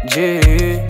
Yeah.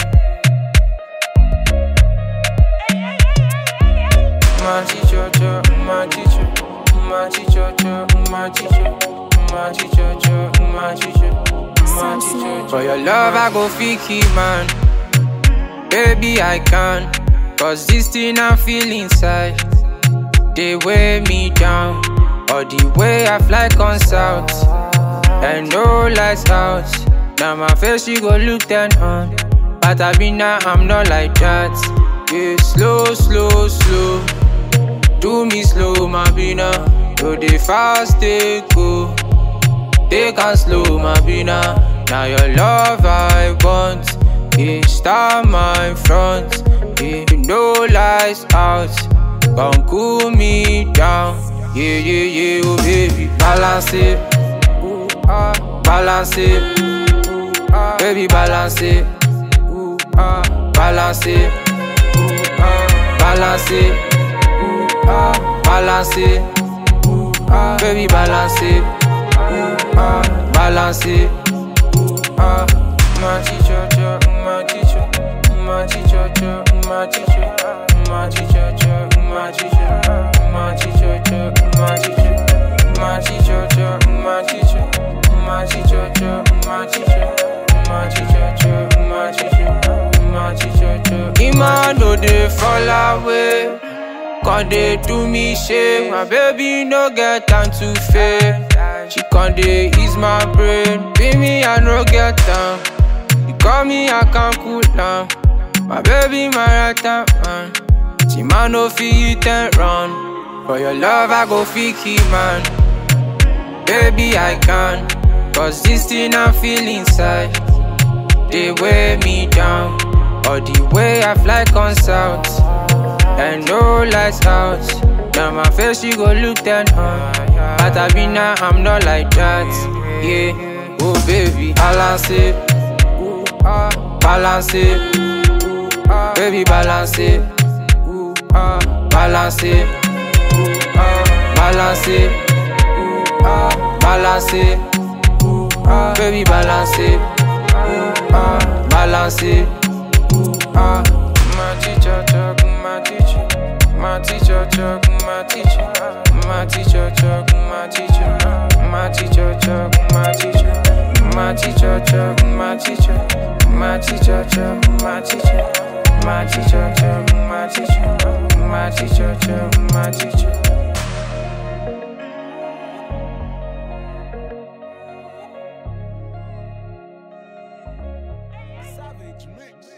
My teacher, my teacher, my teacher, my teacher, my teacher, my teacher, my teacher. For your love, I go fiki, man. Baby, I can. Cause this thing I feel inside, they weigh me down. Or the way I fly consult, and no lights out. Now my face you go look then on. But I be now, I'm not like that. Yeah, slow, slow, slow. Do me slow, my bina. No, they fast, they go. They can slow, my bina. Now your love I want. Yeah, start my front. Yeah, no lights out. Gon' cool me down. Yeah, yeah, yeah, oh baby. Balance it. Balance it. Baby, balance it. Balance it. Balance it. Balance it. Baby, balance it. Balance it. My teacher, my teacher, my teacher, my teacher, my teacher, my teacher, my teacher, my teacher, my teacher, my teacher, my teacher, my teacher, my teacher, my teacher, my teacher. Ima no dey fall away, con dey do me shame. My baby no get time to fail. She con dey ease my brain. Be me, I no get time. You call me, I can't cool down. My baby, my right hand man. She man no fit and run. For your love, I go fiki, man. Baby, I can. Cause this thing I feel inside, they weigh me down. Or the way I fly consult, and no lights out. Now my face you go look then on. But I be now, I'm not like that. Yeah, oh baby, balance it. Balance it. Baby, balance it. Balance it. Balance it. Balance it. Baby, balance it. Balance it. My teacher, my teacher, my teacher, my teacher, my teacher, my teacher, my teacher, my teacher, my teacher, my teacher, my teacher, my teacher, my teacher, my teacher, my teacher. Savage Mix.